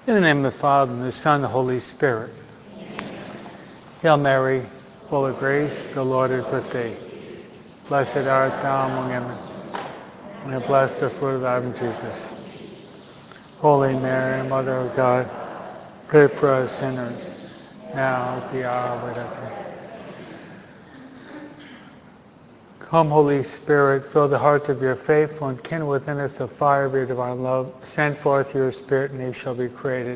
In the name of the Father, and the Son, and the Holy Spirit. Hail Mary, full of grace, the Lord is with thee. Blessed art thou among women, and blessed the fruit of thy womb, Jesus. Holy Mary, Mother of God, pray for us sinners, now at the hour of our death. Come, Holy Spirit, fill the hearts of your faithful and kindle within us the fire of your divine love. Send forth your Spirit, and they shall be created.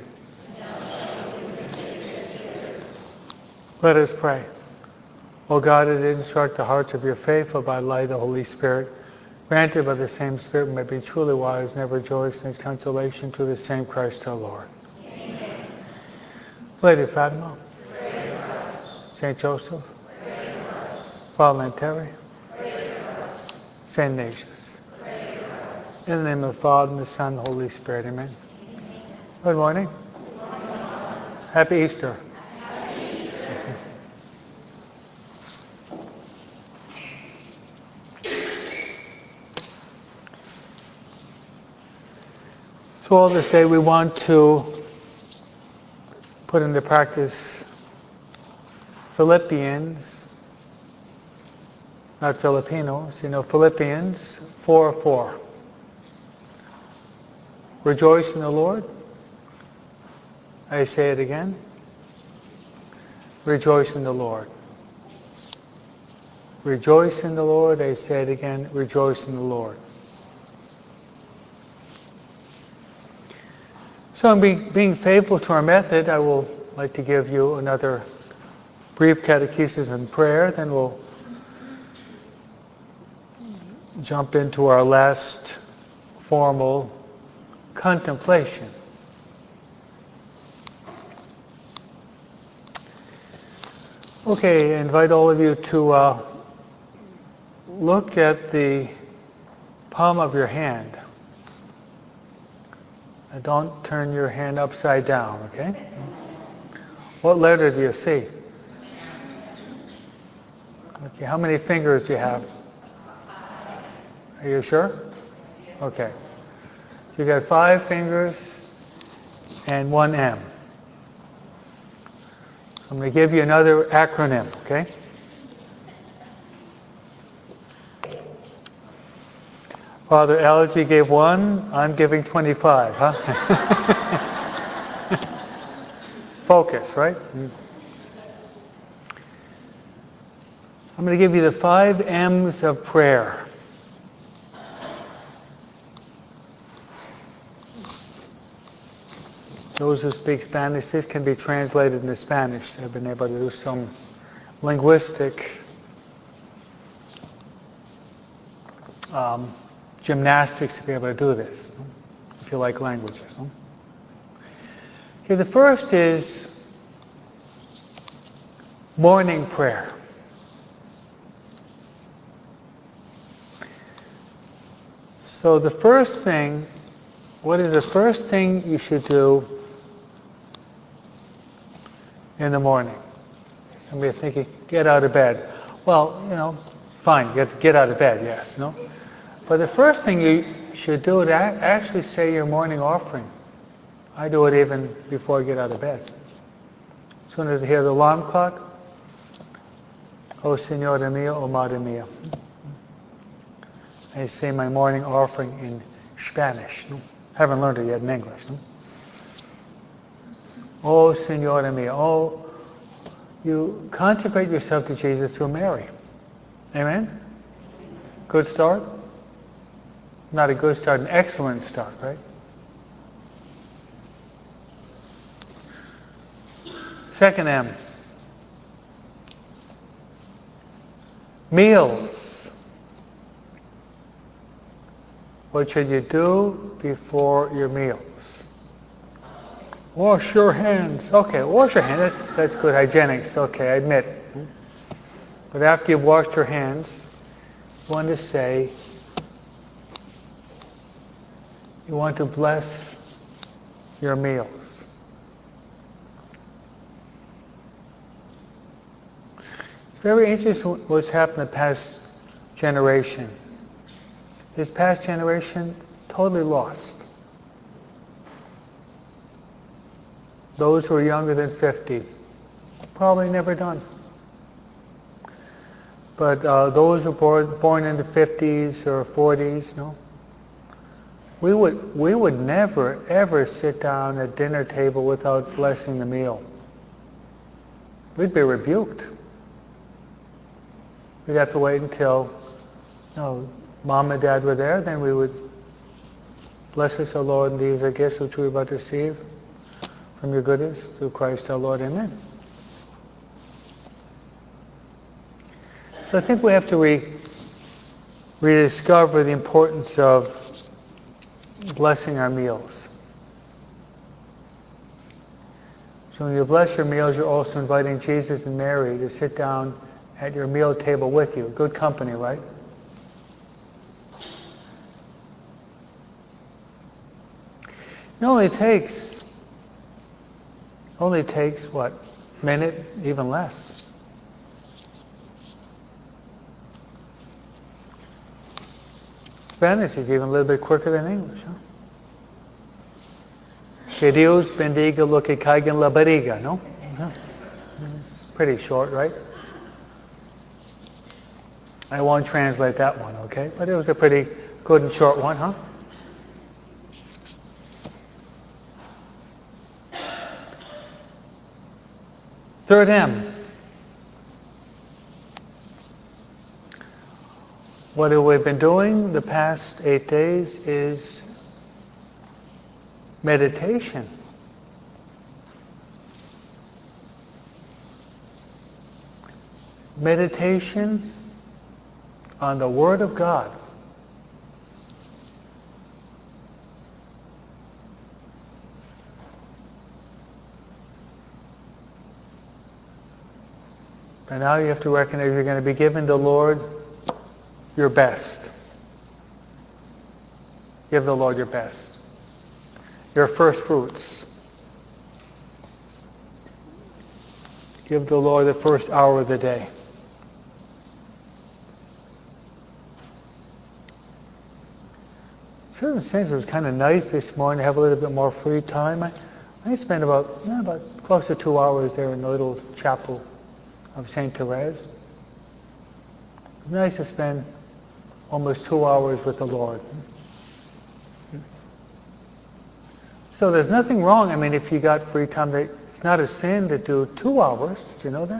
Let us pray. O God, that instruct the hearts of your faithful by the light of the Holy Spirit, granted by the same Spirit may be truly wise and ever rejoice in his consolation through the same Christ our Lord. Amen. Lady Fatima, Saint Joseph, Father Lanteri, Saint Ignatius. In the name of the Father, and the Son, and the Holy Spirit. Amen. Good morning. Happy Easter. So all this day we want to put into practice Philippians, not Filipinos, Philippians 4:4. Rejoice in the Lord. I say it again. Rejoice in the Lord. Rejoice in the Lord. I say it again. Rejoice in the Lord. So in being faithful to our method, I will like to give you another brief catechesis and prayer, then we'll jump into our last formal contemplation. Okay, I invite all of you to look at the palm of your hand. And don't turn your hand upside down, okay? What letter do you see? Okay, how many fingers do you have? Are you sure? Okay. So you got 5 fingers and 1 M. So I'm going to give you another acronym, okay? Father Algy gave 1, I'm giving 25, huh? Focus, right? I'm going to give you the 5 M's of prayer. Those who speak Spanish, this can be translated into Spanish. I've been able to do some linguistic gymnastics to be able to do this, if you like languages. Okay, the first is morning prayer. So the first thing, what is the first thing you should do in the morning? Somebody thinking, get out of bed. Well, fine, get out of bed, yes, no? But the first thing you should do is actually say your morning offering. I do it even before I get out of bed. As soon as I hear the alarm clock, O Señora mía, O Madre mía. I say my morning offering in Spanish. No? Haven't learned it yet in English. No? O Señora mía. Oh, you consecrate yourself to Jesus through Mary. Amen? Good start? Not a good start, an excellent start, right? Second M. Meals. What should you do before your meals? Wash your hands. Okay, wash your hands. That's good hygienics. Okay, I admit. But after you've washed your hands, you want to say, you want to bless your meals. It's very interesting what's happened in the past generation. This past generation, totally lost. Those who are younger than 50, probably never done. But those who are born in the 50s or 40s, no. We would never, ever sit down at dinner table without blessing the meal. We'd be rebuked. We'd have to wait until Mom and Dad were there, then we would bless us, O Lord, and these are gifts which we are about to receive from your goodness, through Christ our Lord. Amen. So I think we have to rediscover the importance of blessing our meals. So when you bless your meals, you're also inviting Jesus and Mary to sit down at your meal table with you. Good company, right? It only takes what? Minute, even less. Spanish is even a little bit quicker than English, huh? Que Dios bendiga lo que caiga en la barriga, no? It's pretty short, right? I won't translate that one, okay? But it was a pretty good and short one, huh? Third M. What we've been doing the past 8 days is meditation. Meditation on the Word of God. And now you have to recognize you're going to be giving the Lord your best. Give the Lord your best. Your first fruits. Give the Lord the first hour of the day. In a certain sense, it was kind of nice this morning to have a little bit more free time. I spent about close to 2 hours there in the little chapel of St. Therese. It was nice to spend almost 2 hours with the Lord. So there's nothing wrong. I mean, if you got free time, it's not a sin to do 2 hours. Did you know that?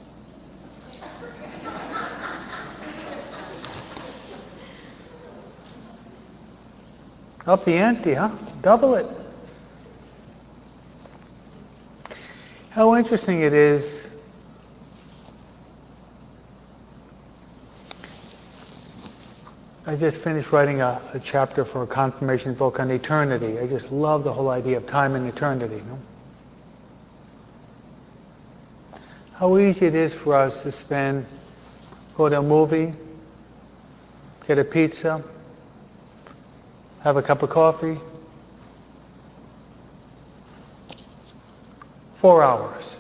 Up the ante, huh? Double it. How interesting it is. I just finished writing a chapter for a confirmation book on eternity. I just love the whole idea of time and eternity. No? How easy it is for us to go to a movie, get a pizza, have a cup of coffee. 4 hours.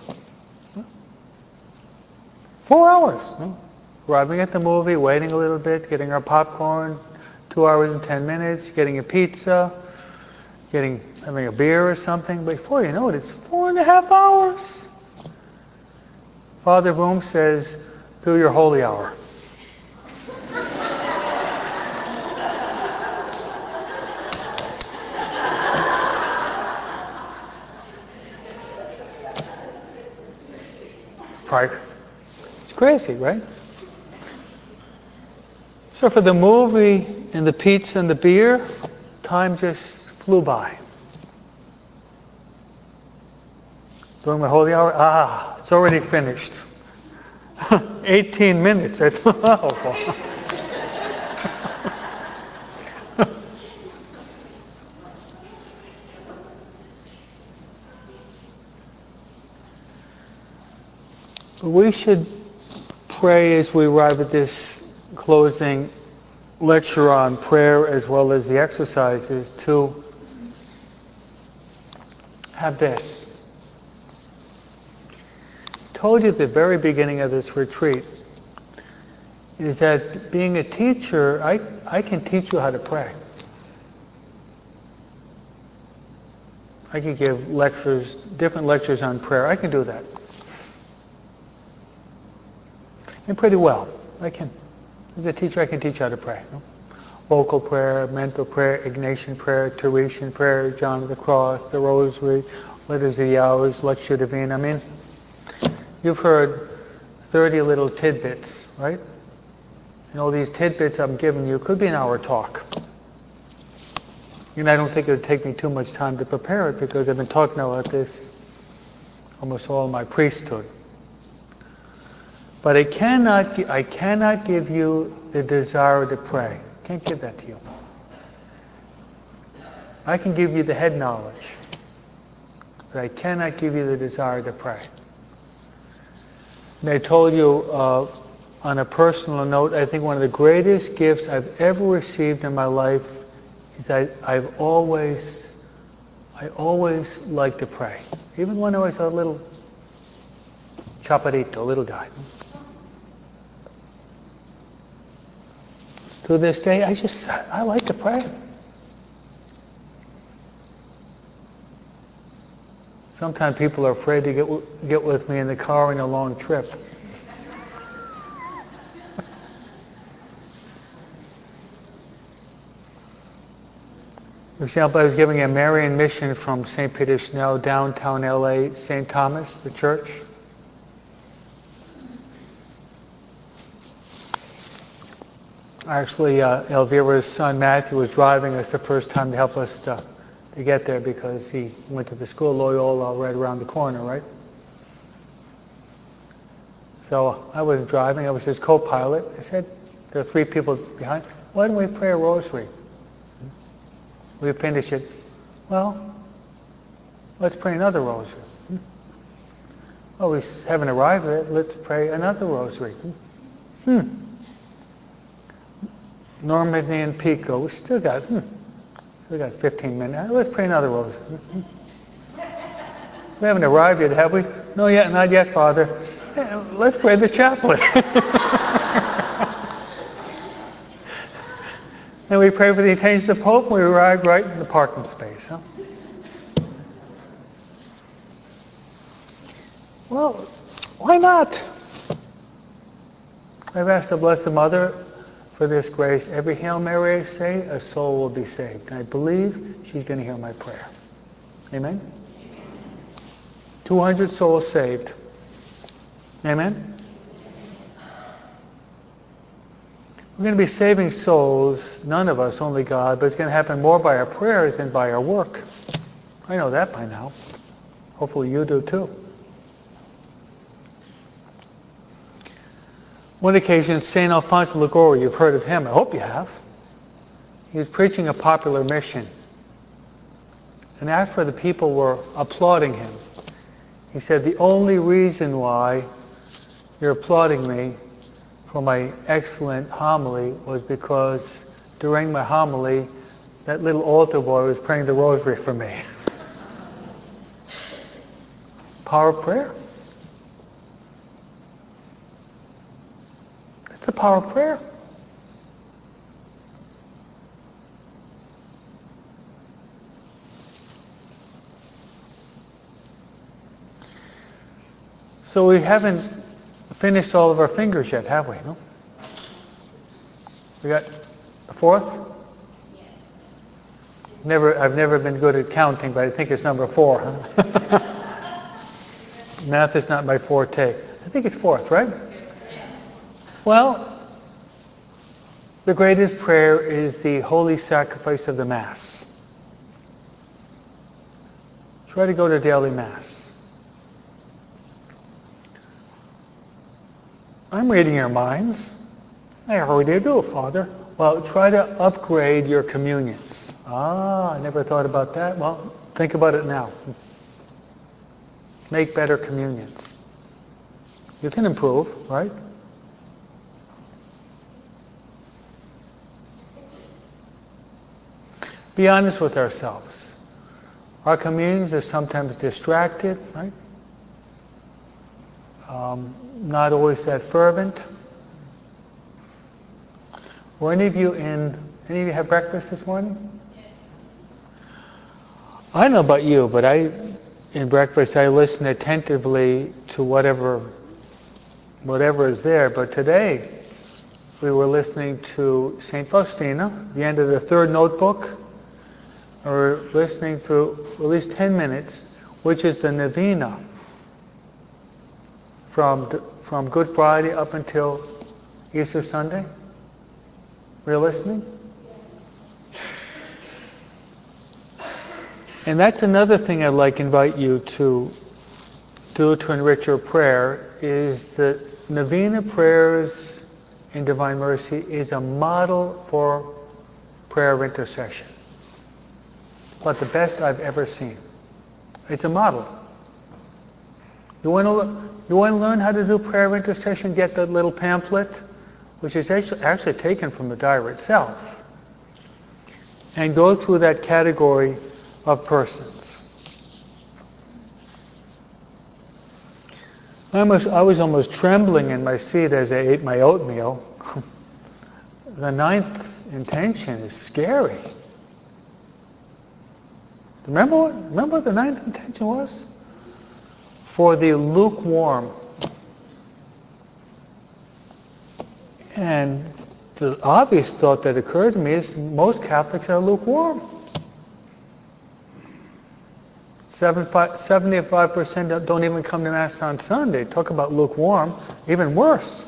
4 hours. No? Arriving at the movie, waiting a little bit, getting our popcorn, 2 hours and 10 minutes, getting a pizza, having a beer or something. Before you know it, it's 4.5 hours. Father Boom says, do your holy hour. It's crazy, right? So for the movie and the pizza and the beer, time just flew by. During my holy hour, it's already finished. 18 minutes. I thought, oh, we should pray as we arrive at this closing lecture on prayer as well as the exercises to have this. I told you at the very beginning of this retreat is that being a teacher, I can teach you how to pray. I could give lectures, different lectures on prayer. I can do that. And pretty well. As a teacher, I can teach how to pray. Vocal prayer, mental prayer, Ignatian prayer, Teresian prayer, John of the Cross, the Rosary, Liturgy of the Hours, Lectio Divina. I mean, you've heard 30 little tidbits, right? And all these tidbits I'm giving you could be an hour talk. And I don't think it would take me too much time to prepare it because I've been talking about this almost all my priesthood. But I cannot give you the desire to pray. I can't give that to you. I can give you the head knowledge, but I cannot give you the desire to pray. And I told you on a personal note, I think one of the greatest gifts I've ever received in my life is I always liked to pray. Even when I was a little chaparrito, little guy. To this day, I like to pray. Sometimes people are afraid to get with me in the car on a long trip. For example, I was giving a Marian mission from St. Peter Chanel, downtown LA, St. Thomas, the church. Actually, Elvira's son Matthew was driving us the first time to help us to get there because he went to the school Loyola right around the corner, right? So I was driving, I was his co-pilot. I said, there are 3 people behind. Why don't we pray a rosary? We finish it. Well, let's pray another rosary. Oh, we haven't arrived yet. Let's pray another rosary. Normandy and Pico. We still got 15 minutes. Let's pray another rosary. We haven't arrived yet, have we? No, yet, not yet, Father. Let's pray the chaplet. And we pray for the intention of the Pope, and we arrived right in the parking space. Huh? Well, why not? I've asked the Blessed Mother for this grace. Every Hail Mary I say, a soul will be saved. And I believe she's going to hear my prayer. Amen? 200 souls saved. Amen? We're going to be saving souls, none of us, only God, but it's going to happen more by our prayers than by our work. I know that by now. Hopefully you do too. One occasion, St. Alfonso Liguori, you've heard of him, I hope you have. He was preaching a popular mission. And after the people were applauding him, he said, the only reason why you're applauding me for my excellent homily was because during my homily, that little altar boy was praying the rosary for me. Power of prayer. That's the power of prayer. So we haven't finished all of our fingers yet, have we? No? We got the 4th? I've never been good at counting, but I think it's number 4. Huh? Math is not my forte. I think it's 4th, right? Well, the greatest prayer is the holy sacrifice of the Mass. Try to go to daily Mass. I'm reading your minds. I already do, Father. Well, try to upgrade your communions. I never thought about that. Well, think about it now. Make better communions. You can improve, right? Be honest with ourselves. Our communions are sometimes distracted, right? Not always that fervent. Were any of you have breakfast this morning? I don't know about you, but in breakfast, I listen attentively to whatever is there. But today, we were listening to St. Faustina, the end of the third notebook. We're listening to at least 10 minutes, which is the novena from Good Friday up until Easter Sunday. Were you listening? And that's another thing I'd like to invite you to do to enrich your prayer, is that novena prayers in Divine Mercy is a model for prayer of intercession. But the best I've ever seen. It's a model. You want to learn how to do prayer of intercession? Get that little pamphlet, which is actually taken from the diary itself, and go through that category of persons. I was almost trembling in my seat as I ate my oatmeal. The ninth intention is scary. Remember what the ninth intention was? For the lukewarm. And the obvious thought that occurred to me is most Catholics are lukewarm. 75% don't even come to Mass on Sunday. Talk about lukewarm. Even worse.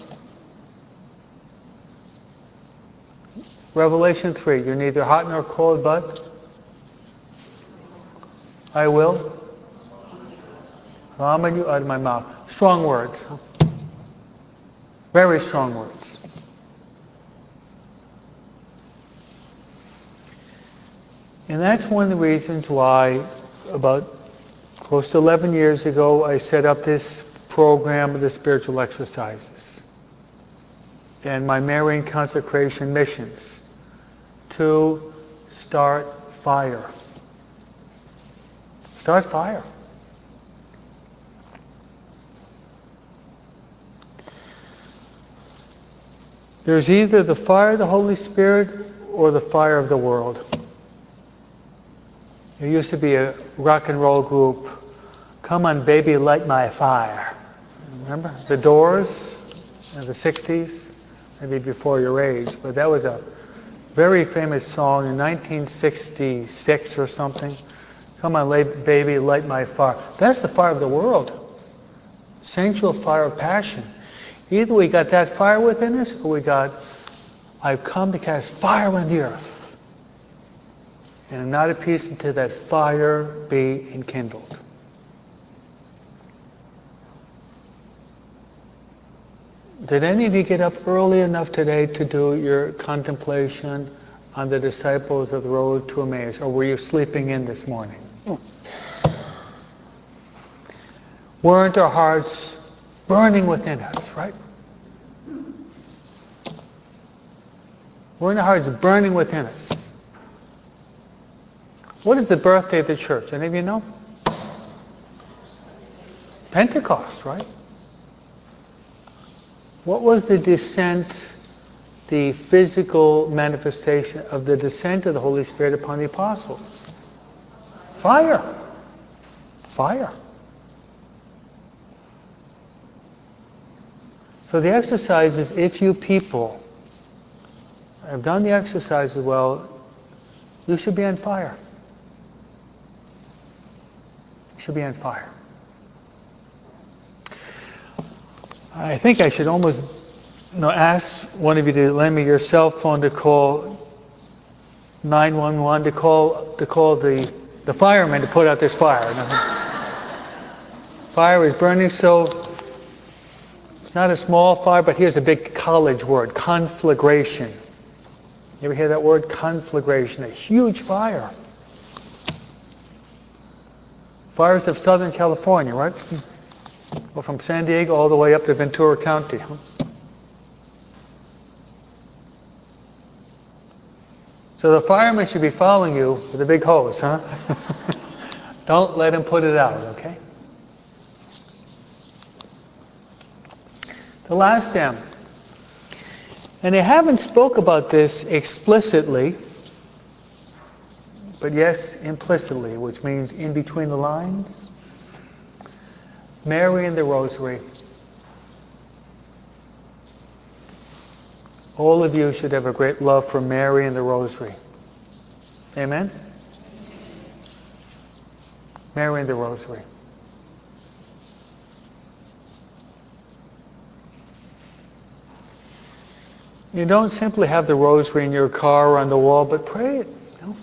Revelation 3, you're neither hot nor cold, but I will vomit you out of my mouth. Strong words. Very strong words. And that's one of the reasons why, about close to 11 years ago, I set up this program of the spiritual exercises and my Marian consecration missions to start fire. Start fire. There's either the fire of the Holy Spirit or the fire of the world. There used to be a rock and roll group, Come On Baby Light My Fire. Remember? The Doors in the 60s, maybe before your age, but that was a very famous song in 1966 or something. Come on, baby, light my fire. That's the fire of the world. Sensual fire of passion. Either we got that fire within us, or we got, I've come to cast fire on the earth. And not a peace until that fire be enkindled. Did any of you get up early enough today to do your contemplation on the disciples of the road to Emmaus, or were you sleeping in this morning? Weren't our hearts burning within us, right? Weren't our hearts burning within us? What is the birthday of the church? Any of you know? Pentecost, right? What was the descent, the physical manifestation of the descent of the Holy Spirit upon the apostles? Fire. Fire. So the exercises, if you people have done the exercises well, you should be on fire. You should be on fire. I think I should almost ask one of you to lend me your cell phone to call 911, to call the firemen to put out this fire. Fire is burning, so it's not a small fire, but here's a big college word, conflagration. You ever hear that word? Conflagration, a huge fire. Fires of Southern California, right? Well, from San Diego all the way up to Ventura County. So the fireman should be following you with a big hose, huh? Don't let him put it out, okay? The last M. And they haven't spoke about this explicitly, but yes, implicitly, which means in between the lines. Mary and the Rosary. All of you should have a great love for Mary and the Rosary. Amen? Mary and the Rosary. You don't simply have the Rosary in your car or on the wall, but pray it.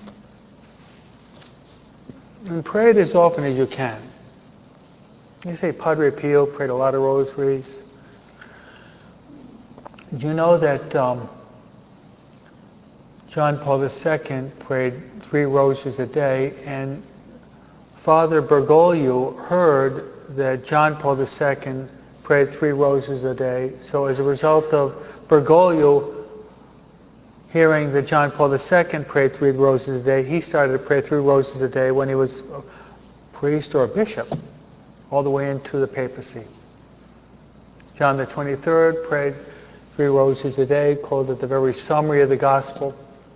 And pray it as often as you can. You say Padre Pio prayed a lot of rosaries. Do you know that John Paul II prayed 3 rosaries a day, and Father Bergoglio heard that John Paul II prayed 3 rosaries a day. So as a result of Bergoglio hearing that John Paul II prayed 3 rosaries a day, he started to pray 3 rosaries a day when he was a priest or a bishop, all the way into the papacy. John the 23rd prayed 3 rosaries a day, called it the very summary of the gospel.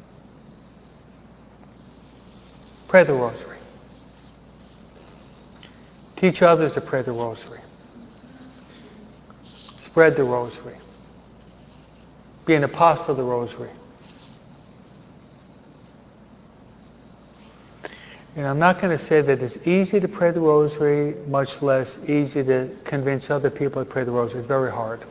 Pray the Rosary. Teach others to pray the Rosary. Spread the Rosary. Be an apostle of the Rosary. And I'm not going to say that it's easy to pray the Rosary, much less easy to convince other people to pray the Rosary. It's very hard.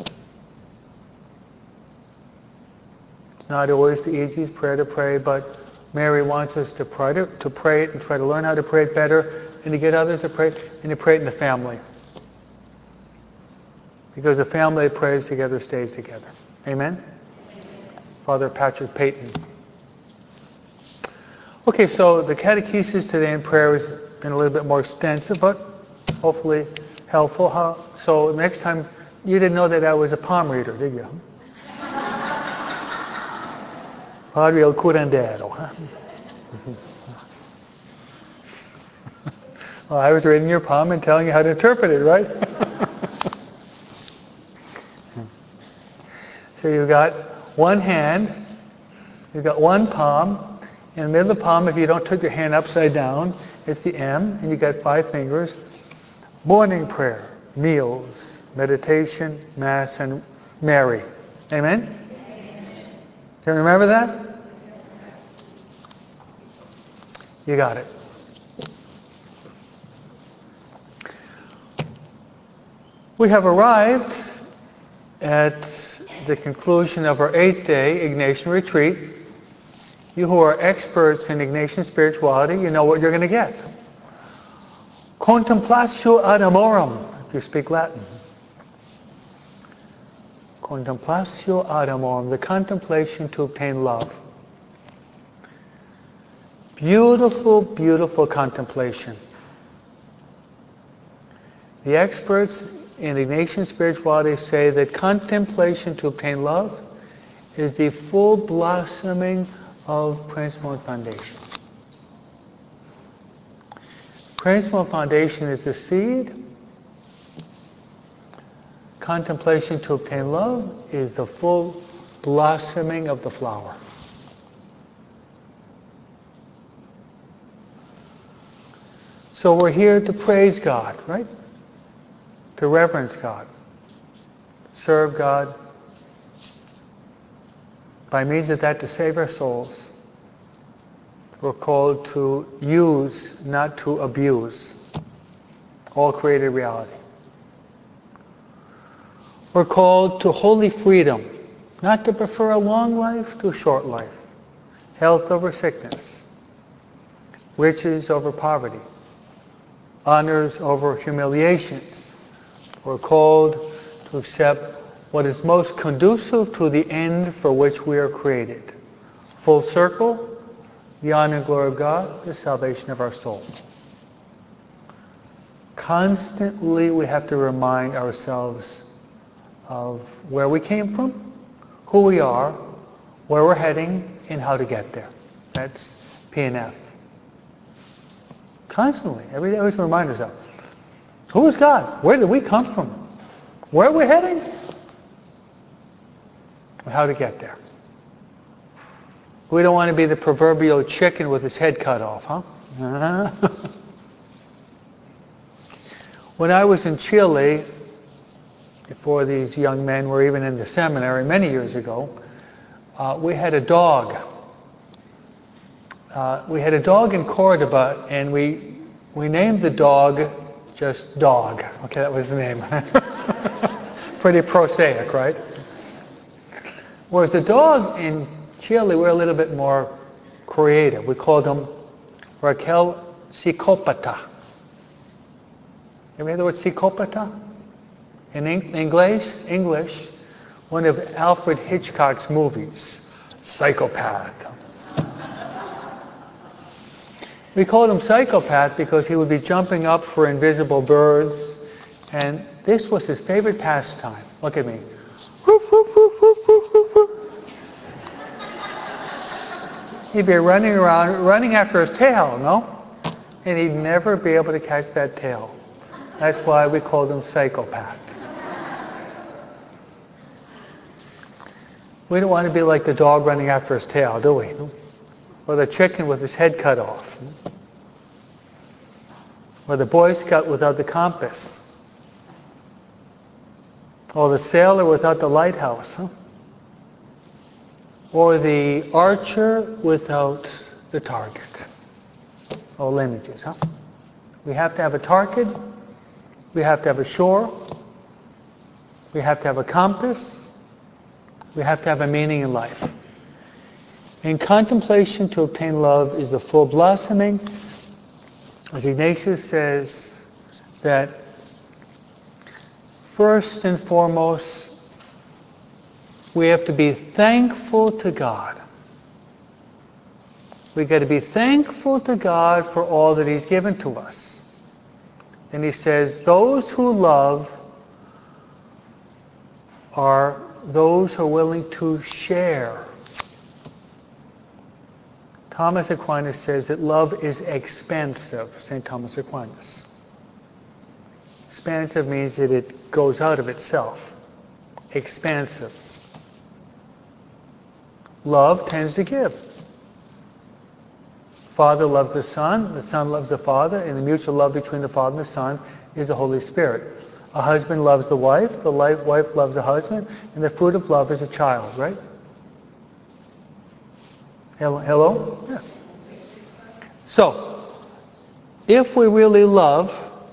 It's not always the easiest prayer to pray, but Mary wants us to pray it and try to learn how to pray it better, and to get others to pray it, and to pray it in the family. Because a family that prays together stays together. Amen? Father Patrick Peyton. Okay, so the catechesis today in prayer has been a little bit more extensive, but hopefully helpful. So next time, you didn't know that I was a palm reader, did you? Padre il curandero, huh? Well, I was reading your palm and telling you how to interpret it, right? So you've got one hand, you've got one palm. In the middle of the palm, if you don't take your hand upside down, it's the M, and you've got 5 fingers. Morning prayer, meals, meditation, Mass, and Mary. Amen? Can you remember that? You got it. We have arrived at the conclusion of our 8-day Ignatian retreat. You who are experts in Ignatian spirituality, you know what you're going to get. Contemplatio ad amorem, if you speak Latin. Contemplatio ad amorem, the contemplation to obtain love. Beautiful, beautiful contemplation. The experts in Ignatian spirituality say that contemplation to obtain love is the full blossoming of principle and foundation. Principle and foundation is the seed. Contemplation to obtain love is the full blossoming of the flower. So we're here to praise God, right? To reverence God. Serve God. By means of that, to save our souls. We're called to use, not to abuse, all created reality. We're called to holy freedom, not to prefer a long life to a short life, health over sickness, riches over poverty, honors over humiliations. We're called to accept what is most conducive to the end for which we are created. Full circle, the honor and glory of God, the salvation of our soul. Constantly we have to remind ourselves of where we came from, who we are, where we're heading, and how to get there. That's P&F. Constantly, every day we have to remind ourselves, who is God? Where did we come from? Where are we heading? And how to get there. We don't want to be the proverbial chicken with his head cut off, huh? When I was in Chile, before these young men were even in the seminary many years ago, we had a dog. We had a dog in Cordoba, and we named the dog just Dog. Okay, that was the name. Pretty prosaic, right? Whereas the dog in Chile, we're a little bit more creative. We called him Raquel Psicopata. Ever heard the word psicopata? In English, one of Alfred Hitchcock's movies, Psychopath. We called him Psychopath because he would be jumping up for invisible birds, and this was his favorite pastime. Look at me. He'd be running around, running after his tail, no? And he'd never be able to catch that tail. That's why we called him Psychopath. We don't want to be like the dog running after his tail, do we? Or the chicken with his head cut off. Or the Boy Scout without the compass. Or the sailor without the lighthouse. Huh? Or the archer without the target. All images, huh? We have to have a target. We have to have a shore. We have to have a compass. We have to have a meaning in life. In contemplation to obtain love is the full blossoming. As Ignatius says, that first and foremost, we have to be thankful to God. We've got to be thankful to God for all that He's given to us. And he says, those who love are those who are willing to share. Thomas Aquinas says that love is expansive, St. Thomas Aquinas. Expansive means that it goes out of itself. Expansive. Love tends to give. Father loves the Son loves the Father, and the mutual love between the Father and the Son is the Holy Spirit. A husband loves the wife wife loves the husband, and the fruit of love is a child, right? Hello? Yes. So, if we really love,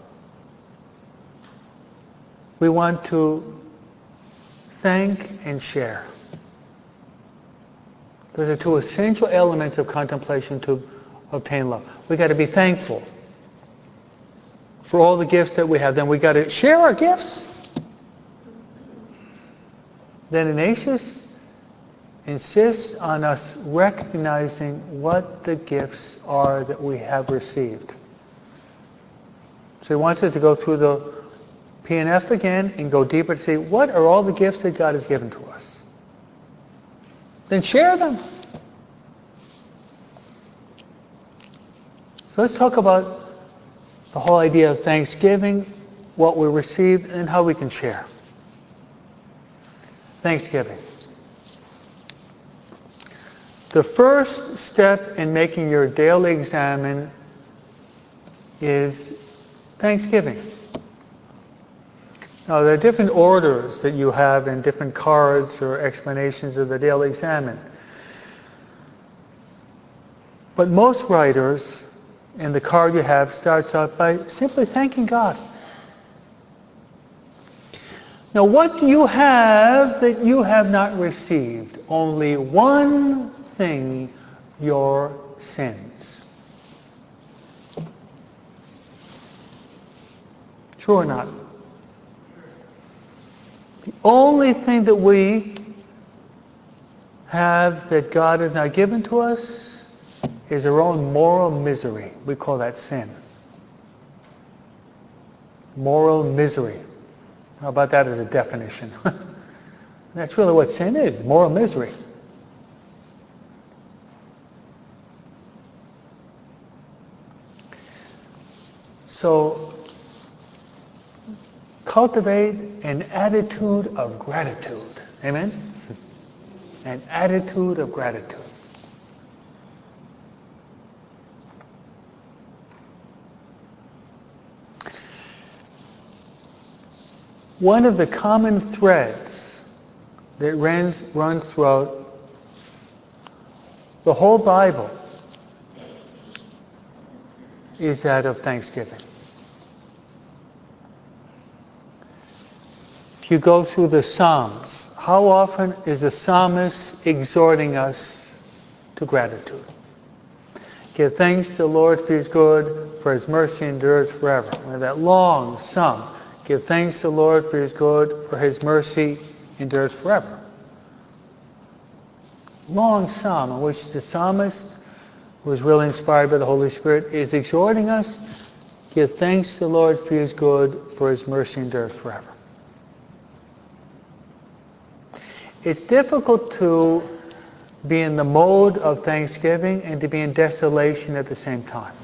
we want to thank and share. Those are two essential elements of contemplation to obtain love. We've got to be thankful for all the gifts that we have. Then we've got to share our gifts. Then Ignatius insists on us recognizing what the gifts are that we have received. So he wants us to go through the P&F again and go deeper to see what are all the gifts that God has given to us. Then share them. So let's talk about the whole idea of Thanksgiving, what we received, and how we can share. Thanksgiving. The first step in making your daily examen is Thanksgiving. Now, there are different orders that you have in different cards or explanations of the daily examen. But most writers, in the card you have, starts out by simply thanking God. Now, what do you have that you have not received? Only one thing, your sins. True or not? The only thing that we have that God has not given to us is our own moral misery. We call that sin. Moral misery. How about that as a definition? That's really what sin is, moral misery. So, cultivate an attitude of gratitude. Amen? An attitude of gratitude. One of the common threads that runs throughout the whole Bible is that of thanksgiving. If you go through the Psalms, how often is the psalmist exhorting us to gratitude? Give thanks to the Lord for His good, for His mercy endures forever. And that long psalm, give thanks to the Lord for His good, for His mercy endures forever. Long psalm in which the psalmist, who is really inspired by the Holy Spirit, is exhorting us, give thanks to the Lord for His good, for His mercy endures forever. It's difficult to be in the mode of thanksgiving and to be in desolation at the same time.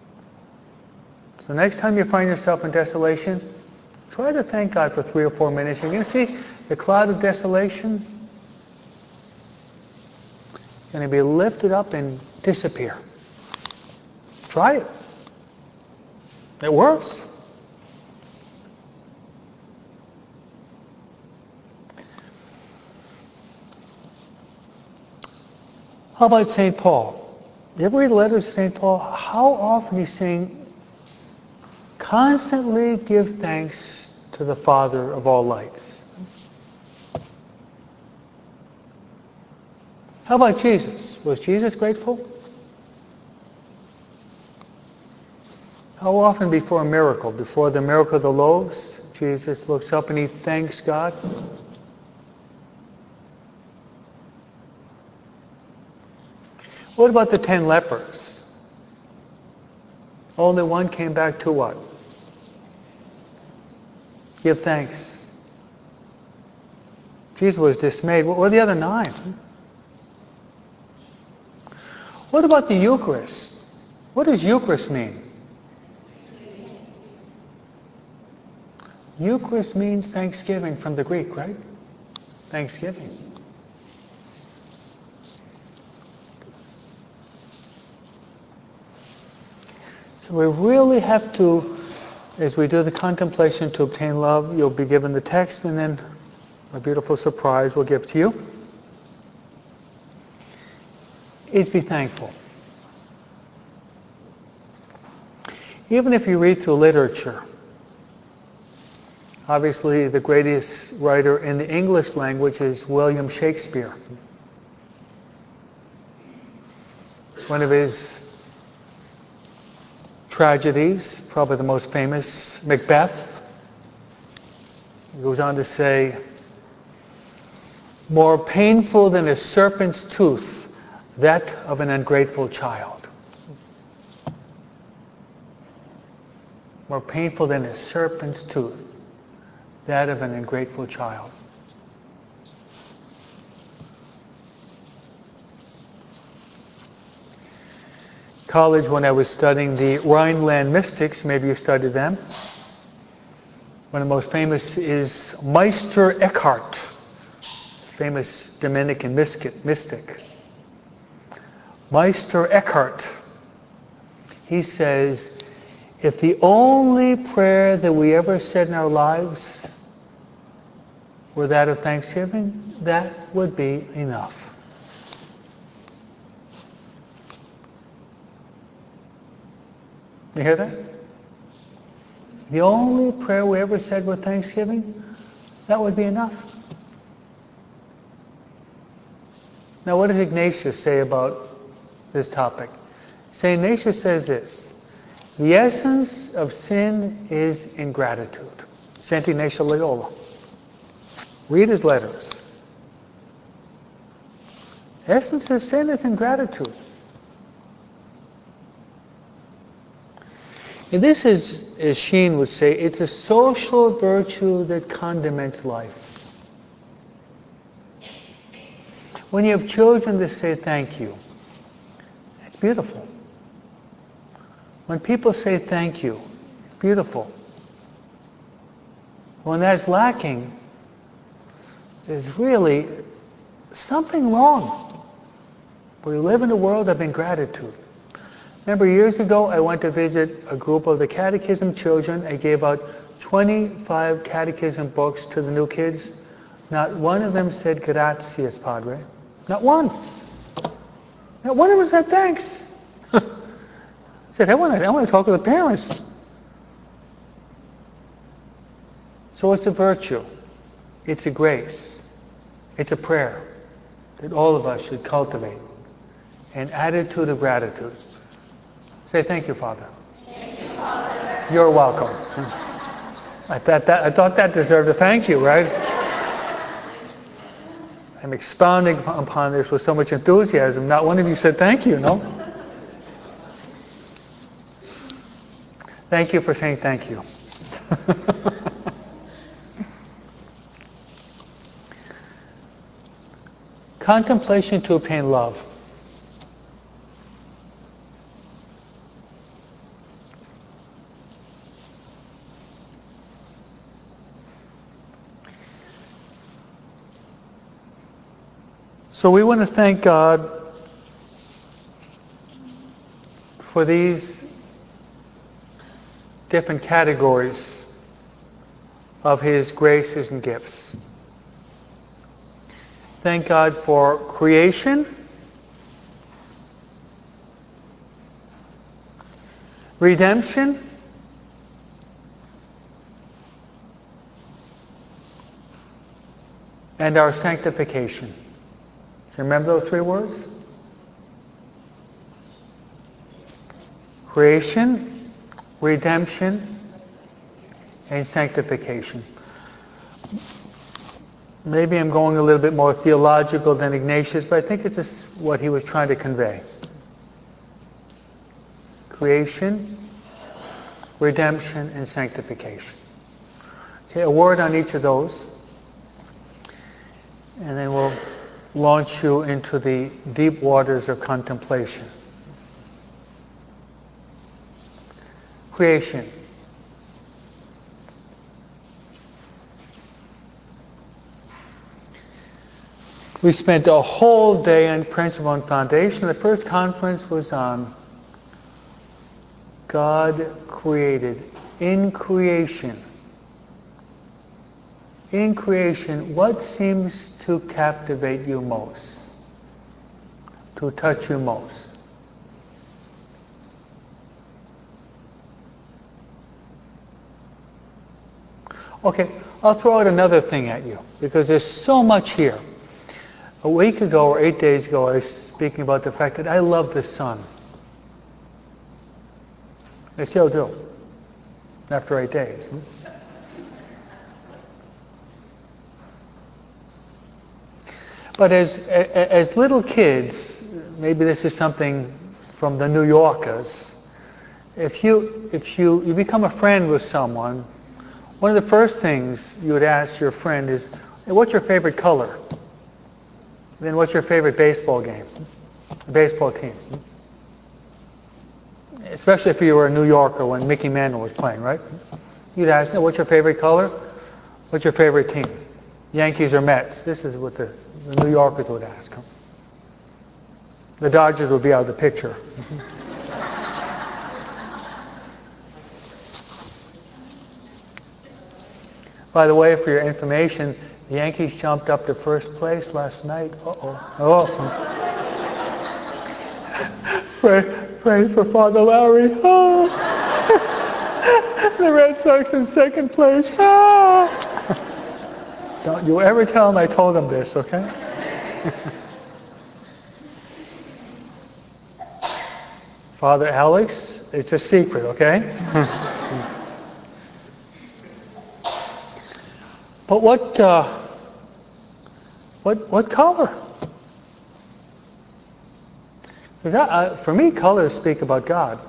So next time you find yourself in desolation, try to thank God for 3 or 4 minutes. You're going to see the cloud of desolation going to be lifted up and disappear. Try it. It works. How about St. Paul? You ever read the letters of St. Paul? How often he's saying, constantly give thanks to the Father of all lights. How about Jesus? Was Jesus grateful? How often before a miracle, before the miracle of the loaves, Jesus looks up and he thanks God? What about the 10 lepers? Only one came back to what? Give thanks. Jesus was dismayed. What were the other 9? What about the Eucharist? What does Eucharist mean? Eucharist means thanksgiving from the Greek, right? Thanksgiving. So we really have to, as we do the contemplation to obtain love, you'll be given the text and then a beautiful surprise we'll give to you. Is be thankful. Even if you read through literature, obviously the greatest writer in the English language is William Shakespeare. One of his tragedies, probably the most famous, Macbeth. He goes on to say, more painful than a serpent's tooth, that of an ungrateful child. More painful than a serpent's tooth, that of an ungrateful child. College, when I was studying the Rhineland mystics, maybe you studied them. One of the most famous is Meister Eckhart, famous Dominican mystic. Meister Eckhart, he says, if the only prayer that we ever said in our lives were that of thanksgiving, that would be enough. You hear that? The only prayer we ever said with thanksgiving, that would be enough. Now what does Ignatius say about this topic? St. Ignatius says this, the essence of sin is ingratitude. St. Ignatius of Loyola. Read his letters. The essence of sin is ingratitude. And this is, as Sheen would say, it's a social virtue that condiments life. When you have children that say thank you, it's beautiful. When people say thank you, it's beautiful. When that's lacking, there's really something wrong. We live in a world of ingratitude. Remember years ago I went to visit a group of the catechism children. I gave out 25 catechism books to the new kids. Not one of them said gracias, Padre. Not one. Not one of them said thanks. I said, I want to talk to the parents. So it's a virtue. It's a grace. It's a prayer that all of us should cultivate. An attitude of gratitude. Say, thank you, Father. Thank you, Father. You're welcome. I thought that deserved a thank you, right? I'm expounding upon this with so much enthusiasm. Not one of you said thank you, no? Thank you for saying thank you. Contemplation to obtain love. So we want to thank God for these different categories of His graces and gifts. Thank God for creation, redemption, and our sanctification. Remember those three words? Creation, redemption, and sanctification. Maybe I'm going a little bit more theological than Ignatius, but I think it's just what he was trying to convey. Creation, redemption, and sanctification. Okay, a word on each of those, and then we'll launch you into the deep waters of contemplation. Creation. We spent a whole day on Principle and Foundation. The first conference was on God created. In creation. In creation, what seems to captivate you most? To touch you most? Okay, I'll throw out another thing at you, because there's so much here. A week ago or 8 days ago, I was speaking about the fact that I love the sun. I still do, after 8 days. But as little kids, maybe this is something from the New Yorkers, if you become a friend with someone, one of the first things you would ask your friend is, hey, what's your favorite color? Then what's your favorite baseball game? Baseball team? Especially if you were a New Yorker when Mickey Mantle was playing, right? You'd ask, hey, what's your favorite color? What's your favorite team? Yankees or Mets? This is what the New Yorkers would ask. The Dodgers would be out of the picture. By the way, for your information, the Yankees jumped up to first place last night. Oh. Pray for Father Larry. Oh. The Red Sox in second place. Oh. Don't you ever tell him I told him this, okay? Father Alex, it's a secret, okay? But what color? For me, colors speak about God.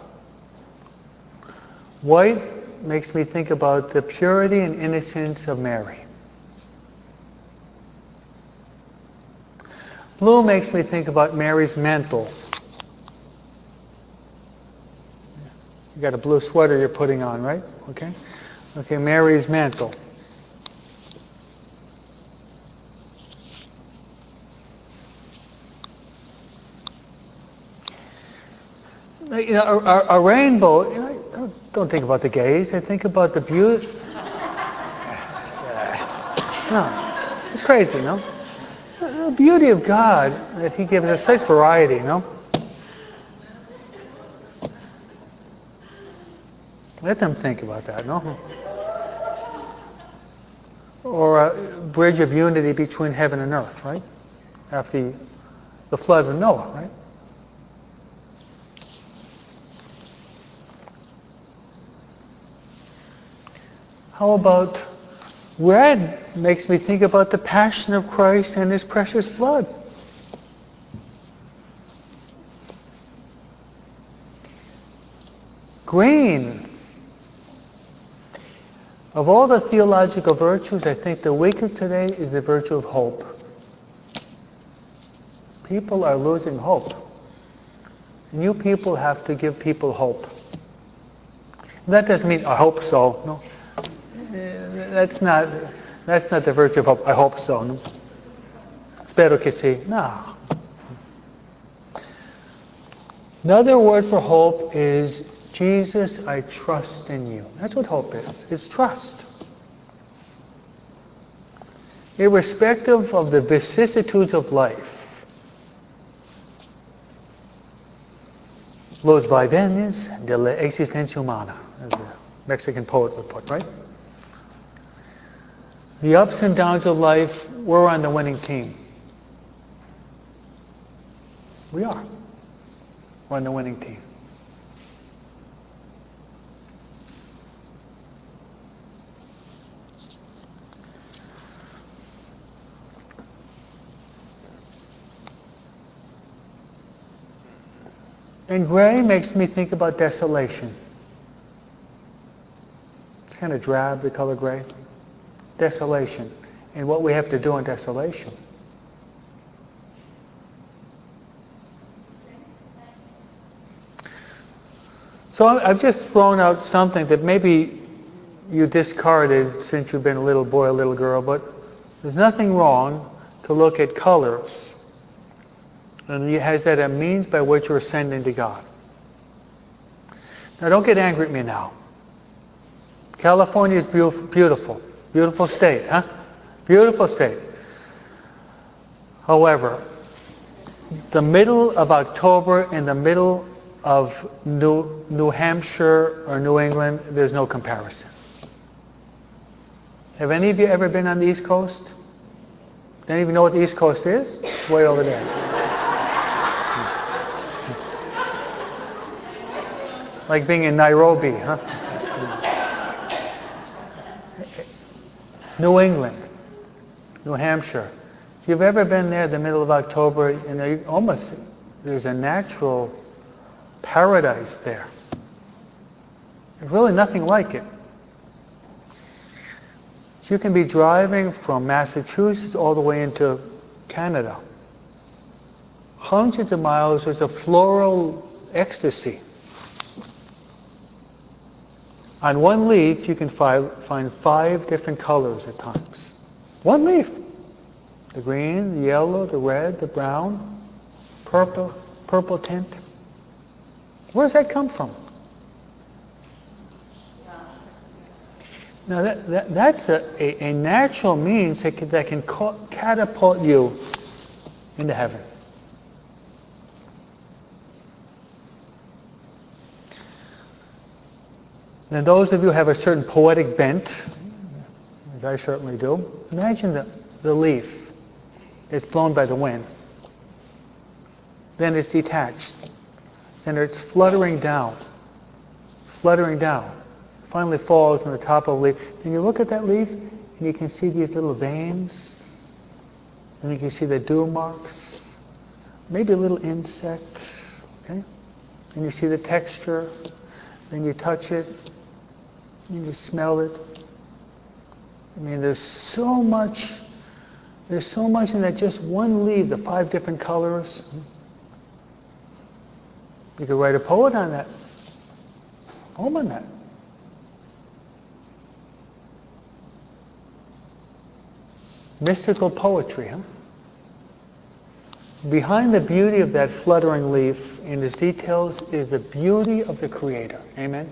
White makes me think about the purity and innocence of Mary. Blue makes me think about Mary's mantle. You got a blue sweater you're putting on, right? Okay. Okay, Mary's mantle. A rainbow, don't think about the gays. I think about the beauty. No, it's crazy, no? The beauty of God, that He gives us such variety, no? Let them think about that, no? Or a bridge of unity between heaven and earth, right? After the flood of Noah, right? How about red makes me think about the passion of Christ and His precious blood. Green. Of all the theological virtues, I think the weakest today is the virtue of hope. People are losing hope. And you people have to give people hope. And that doesn't mean, I hope so. No. That's not the virtue of hope. I hope so. No? Spero che sì. No. Another word for hope is, Jesus, I trust in you. That's what hope is. It's trust. Irrespective of the vicissitudes of life. Los vaivenes de la existencia humana, as the Mexican poet would put, right? The ups and downs of life, we're on the winning team. We are. We're on the winning team. And gray makes me think about desolation. It's kind of drab, the color gray. Desolation. And what we have to do in desolation. So I've just thrown out something that maybe you discarded since you've been a little boy, a little girl, but there's nothing wrong to look at colors. And has that a means by which you're ascending to God. Now don't get angry at me now. California is beautiful. Beautiful state, huh? Beautiful state. However, the middle of October and the middle of New Hampshire or New England, there's no comparison. Have any of you ever been on the East Coast? Do any of you know what the East Coast is? It's way over there. Like being in Nairobi, huh? New England, New Hampshire. If you've ever been there in the middle of October, there's a natural paradise there. There's really nothing like it. You can be driving from Massachusetts all the way into Canada. Hundreds of miles, there's a floral ecstasy. On one leaf, you can find 5 different colors at times. One leaf. The green, the yellow, the red, the brown, purple tint. Where does that come from? Now that's a natural means that can catapult you into heaven. And those of you who have a certain poetic bent, as I certainly do, imagine the leaf. It's blown by the wind. Then it's detached. Then it's fluttering down. Finally falls on the top of the leaf. And you look at that leaf, and you can see these little veins. And you can see the dew marks. Maybe a little insect. Okay? And you see the texture. Then you touch it. And you smell it. I mean, there's so much in that just one leaf, the 5 different colors. You could write a poem on that. Mystical poetry, huh? behind the beauty of that fluttering leaf in its details is the beauty of the Creator. Amen?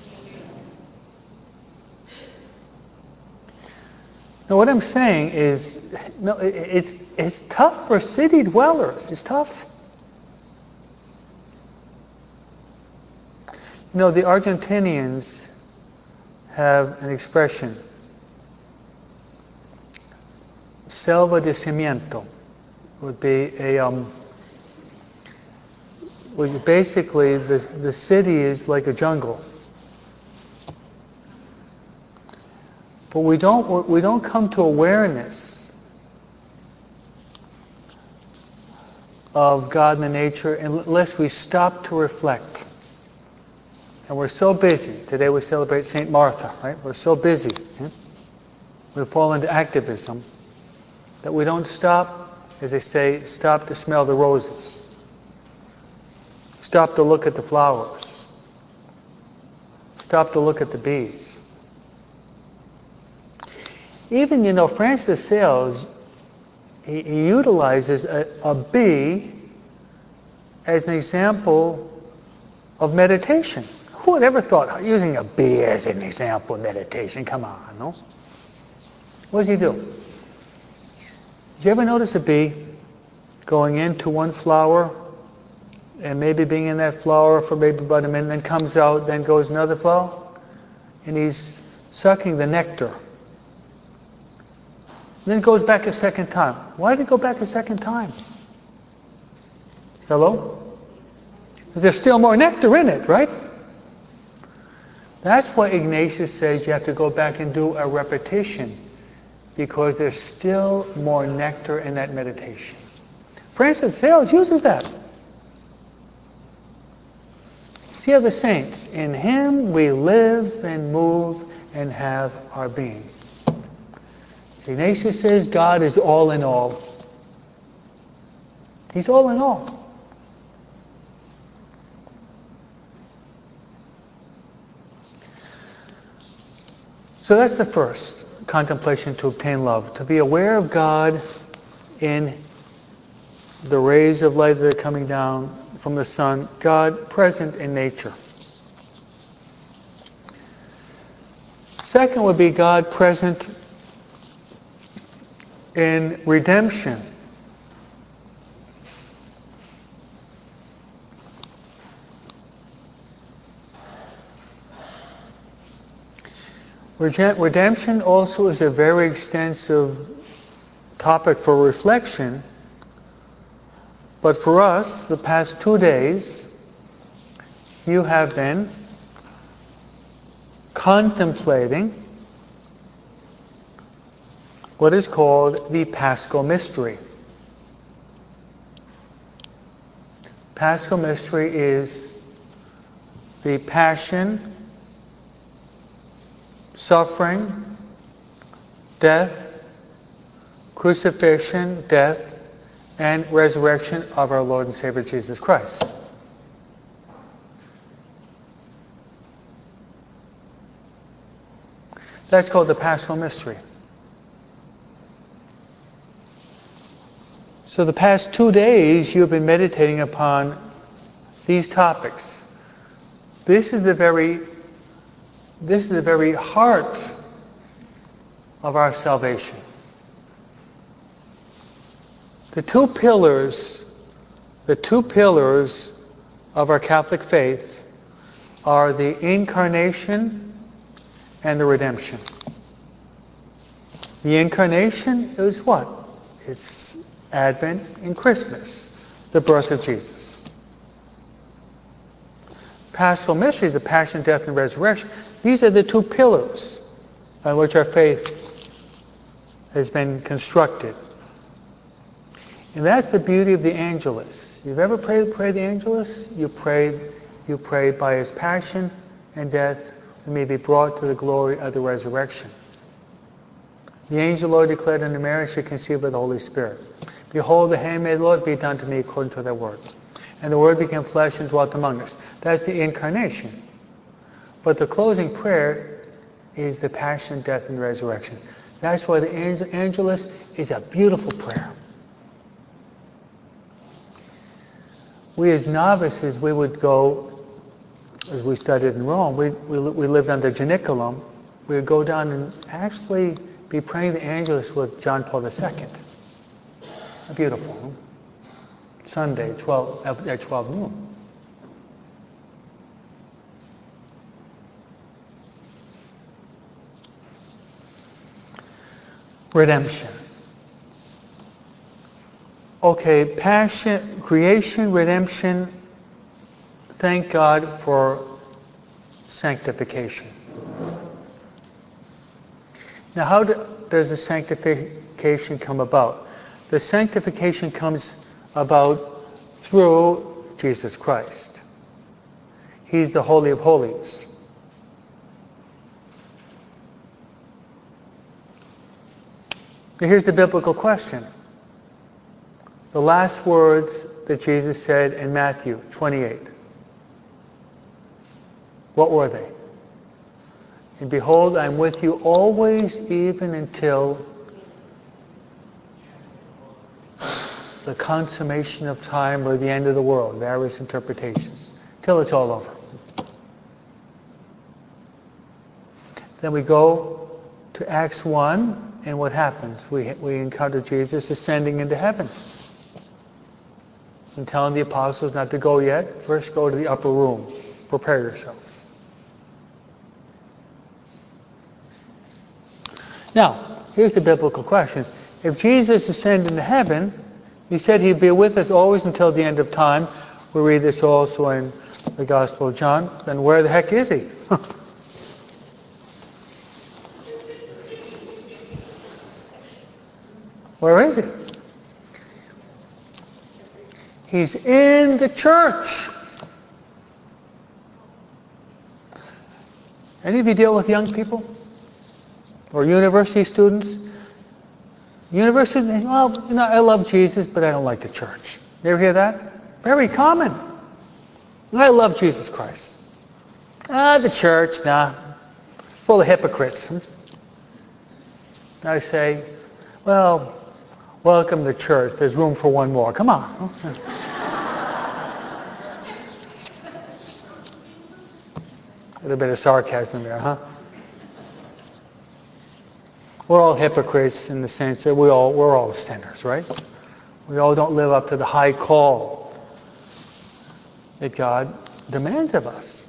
Now what I'm saying is, no, it's tough for city dwellers. It's tough. You know, the Argentinians have an expression, selva de cimiento, would be basically the city is like a jungle. But we don't come to awareness of God and the nature unless we stop to reflect. And we're so busy. Today we celebrate St. Martha, right? We're so busy. We fall into activism that we don't stop, as they say, stop to smell the roses. Stop to look at the flowers. Stop to look at the bees. Even, Francis de Sales, he utilizes a bee as an example of meditation. Who would ever thought using a bee as an example of meditation? Come on, no? What does he do? Did you ever notice a bee going into one flower and maybe being in that flower for maybe about a minute, then comes out, then goes another flower? And he's sucking the nectar. Then goes back a second time. Why did he go back a second time? Hello? Because there's still more nectar in it, right? That's why Ignatius says you have to go back and do a repetition, because there's still more nectar in that meditation. Francis de Sales uses that. See how the saints, in Him we live and move and have our being. Ignatius says God is all in all. He's all in all. So that's the first contemplation to obtain love, to be aware of God in the rays of light that are coming down from the sun, God present in nature. Second would be God present in redemption. Redemption also is a very extensive topic for reflection, but for us, the past 2 days, you have been contemplating what is called the Paschal Mystery. Paschal Mystery is the passion, suffering, death, crucifixion, death, and resurrection of our Lord and Savior Jesus Christ. That's called the Paschal Mystery. So the past 2 days you've been meditating upon these topics. This is the very heart of our salvation. The two pillars of our Catholic faith are the Incarnation and the Redemption. The Incarnation is what? It's Advent and Christmas, the birth of Jesus. Paschal Mystery is the Passion, Death, and Resurrection. These are the two pillars on which our faith has been constructed. And that's the beauty of the Angelus. You've ever prayed the Angelus? You pray by His passion and death, we may be brought to the glory of the resurrection. The angel Lord declared unto Mary, she conceived by the Holy Spirit. Behold, the handmaid of the Lord, be it unto me according to thy word. And the Word became flesh and dwelt among us. That's the Incarnation. But the closing prayer is the Passion, Death, and Resurrection. That's why the Angelus is a beautiful prayer. we as novices, we would go, as we studied in Rome, we lived under Janiculum, we would go down and actually be praying the Angelus with John Paul II. Beautiful. Sunday, at 12 noon. Redemption. Okay, passion, creation, redemption, thank God for sanctification. Now, how does the sanctification come about? The sanctification comes about through Jesus Christ. He's the Holy of Holies. Now, here's the biblical question. The last words that Jesus said in Matthew 28. What were they? And behold, I am with you always, even until the consummation of time or the end of the world. Various interpretations. Till it's all over. Then we go to Acts 1, and what happens? We encounter Jesus ascending into heaven. And telling the apostles not to go yet. First go to the upper room. Prepare yourselves. Now, here's the biblical question. If Jesus ascended into heaven, he said he'd be with us always until the end of time. We read this also in the Gospel of John. Then where the heck is he? Where is he? He's in the church. Any of you deal with young people? Or university students? University, well, I love Jesus, but I don't like the church. You ever hear that? Very common. I love Jesus Christ. The church, nah. Full of hypocrites. I say, well, welcome to church. There's room for one more. Come on. A little bit of sarcasm there, huh? We're all hypocrites in the sense that we're all sinners, right? We all don't live up to the high call that God demands of us.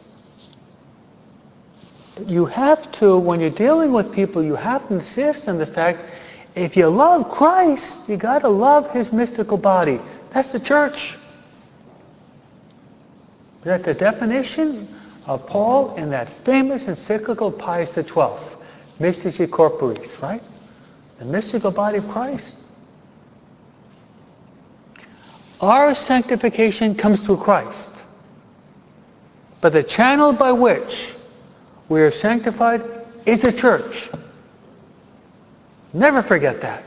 But you have to, when you're dealing with people, you have to insist on the fact, if you love Christ, you got to love His mystical body. That's the church. Is that the definition of Paul in that famous encyclical Pius XII? Mystici Corporis, right? The mystical body of Christ. Our sanctification comes through Christ. But the channel by which we are sanctified is the church. Never forget that.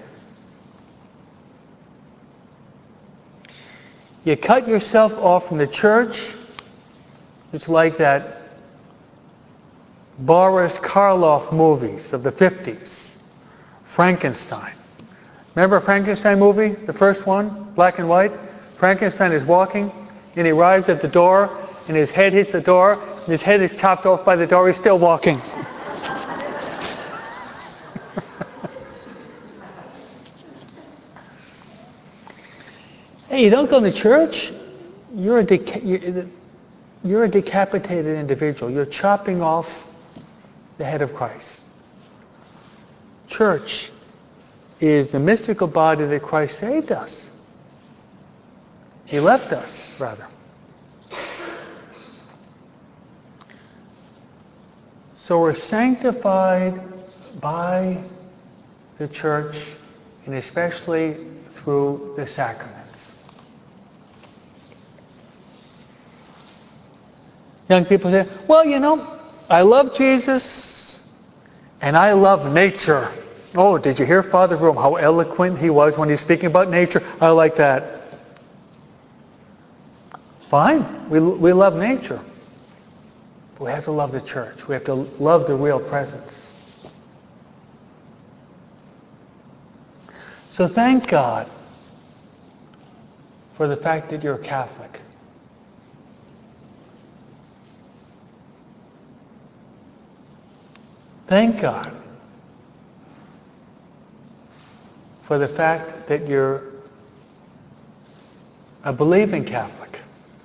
You cut yourself off from the church, it's like that Boris Karloff movies of the 50s. Frankenstein. Remember a Frankenstein movie? The first one? Black and white? Frankenstein is walking and he arrives at the door and his head hits the door and his head is chopped off by the door. He's still walking. Hey, you don't go to church? You're a decapitated individual. You're chopping off the head of Christ. Church is the mystical body that Christ saved us. He left us, rather. So we're sanctified by the church, and especially through the sacraments. Young people say, well, I love Jesus and I love nature. Oh, did you hear Father Rome, how eloquent he was when he's speaking about nature? I like that. Fine, we love nature. But we have to love the church. We have to love the real presence. So thank God for the fact that you're Catholic. Thank God for the fact that you're a believing Catholic.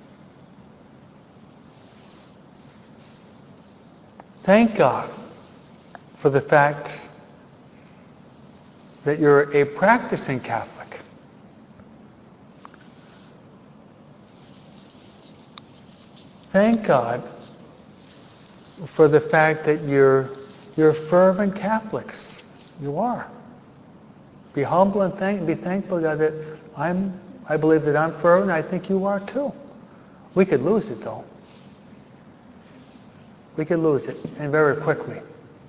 Thank God for the fact that you're a practicing Catholic. Thank God for the fact that you're fervent Catholics. You are. Be humble and be thankful, God, that I believe that I'm fervent. I think you are too. We could lose it though. We could lose it, and very quickly.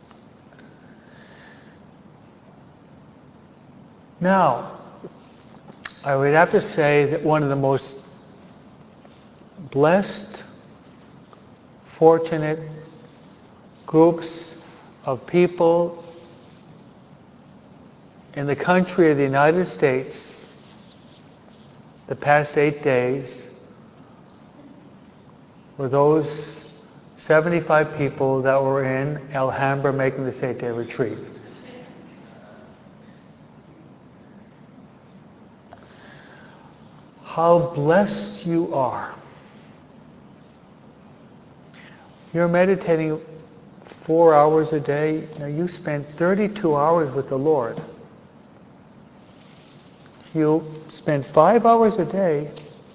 Now, I would have to say that one of the most blessed, fortunate groups of people in the country of the United States the past 8 days were those 75 people that were in Alhambra making this 8-day retreat. How blessed you are. You're meditating 4 hours a day. Now you spend 32 hours with the Lord. You spend 5 hours a day.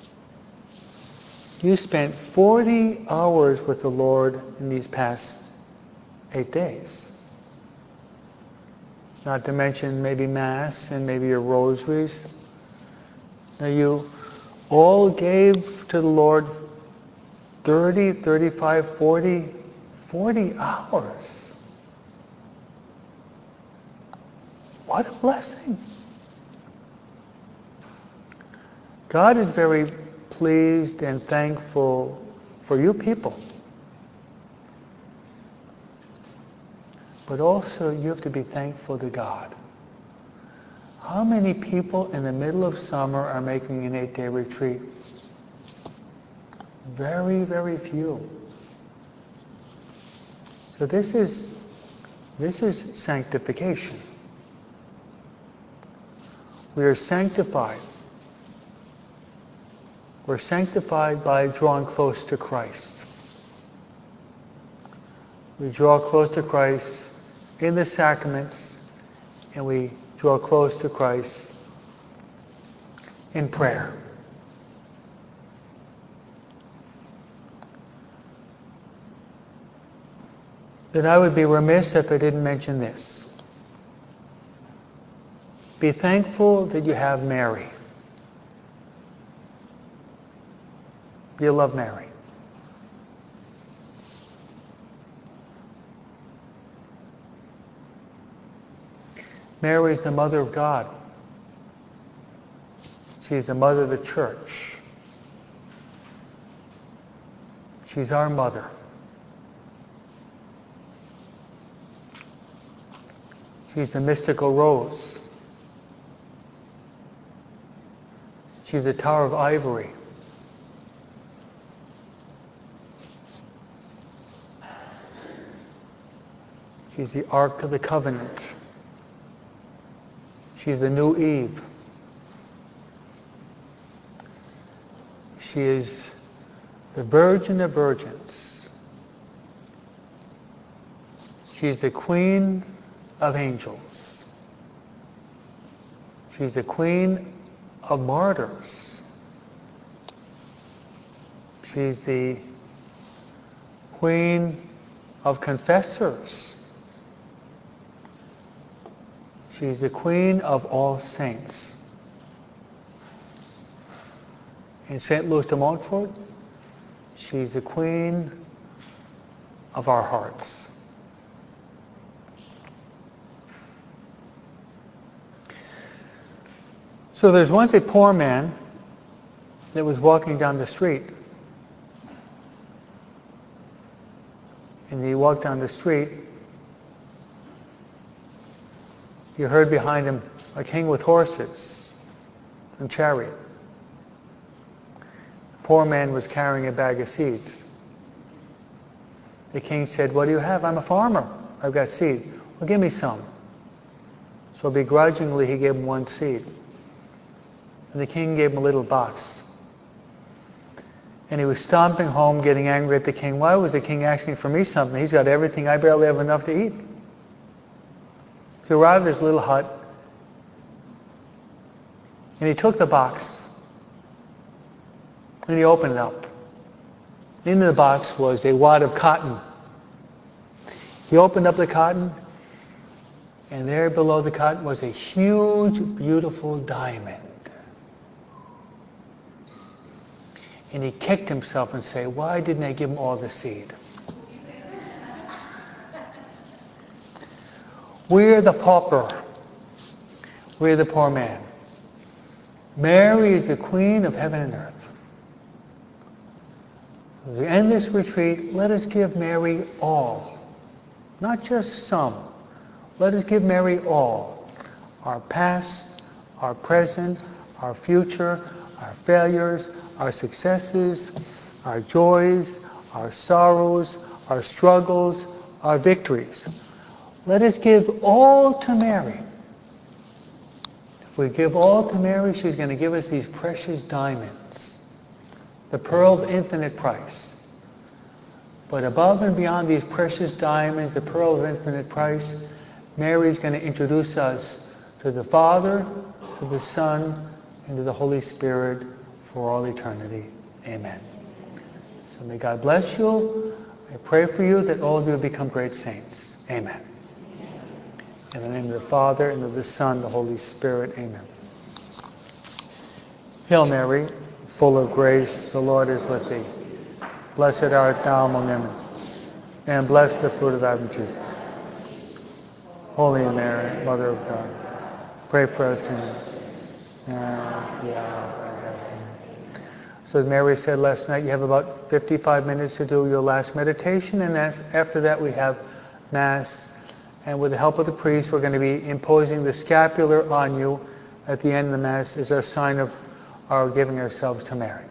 You spent 40 hours with the Lord in these past 8 days. Not to mention maybe Mass and maybe your rosaries. Now you all gave to the Lord 30, 35, 40 hours. What a blessing. God is very pleased and thankful for you people. But also you have to be thankful to God. How many people in the middle of summer are making an 8-day retreat? Very, very few. So this is sanctification. We are sanctified. We're sanctified by drawing close to Christ. We draw close to Christ in the sacraments, and we draw close to Christ in prayer. Then I would be remiss if I didn't mention this. Be thankful that you have Mary. You love Mary. Mary is the mother of God. She's the mother of the church. She's our mother. She's the mystical rose. She's the Tower of Ivory. She's the Ark of the Covenant. She's the new Eve. She is the Virgin of Virgins. She's the Queen of Angels. She's the Queen of Martyrs. She's the Queen of Confessors. She's the Queen of all saints. In St. Louis de Montfort, she's the Queen of our hearts. So there's once a poor man that was walking down the street. And he walked down the street. He heard behind him a king with horses and chariot. The poor man was carrying a bag of seeds. The king said, "What do you have?" "I'm a farmer." I've got seed. Well, give me some. So begrudgingly, he gave him one seed. And the king gave him a little box. And he was stomping home, getting angry at the king. Why was the king asking for me something? He's got everything. I barely have enough to eat. He arrived at his little hut. And he took the box. And he opened it up. In the box was a wad of cotton. He opened up the cotton, and there below the cotton was a huge, beautiful diamond. And he kicked himself and said, why didn't I give him all the seed? We're the pauper. We're the poor man. Mary is the queen of heaven and earth. As we end this retreat, let us give Mary all. Not just some. Let us give Mary all. Our past, our present, our future, our failures, our successes, our joys, our sorrows, our struggles, our victories. Let us give all to Mary. If we give all to Mary, she's going to give us these precious diamonds, the pearl of infinite price. But above and beyond these precious diamonds, the pearl of infinite price, Mary is going to introduce us to the Father, to the Son, and to the Holy Spirit for all eternity. Amen. So may God bless you. I pray for you that all of you become great saints. Amen. In the name of the Father, and of the Son, and the Holy Spirit. Amen. Hail Mary, full of grace, the Lord is with thee. Blessed art thou among women, and blessed the fruit of thy womb, Jesus. Holy Mary, Mother of God, pray for us sinners, now and at the hour of our death. Amen. So as Mary said last night, you have about 55 minutes to do your last meditation, and after that we have Mass. And with the help of the priest, we're going to be imposing the scapular on you at the end of the Mass as our sign of our giving ourselves to Mary.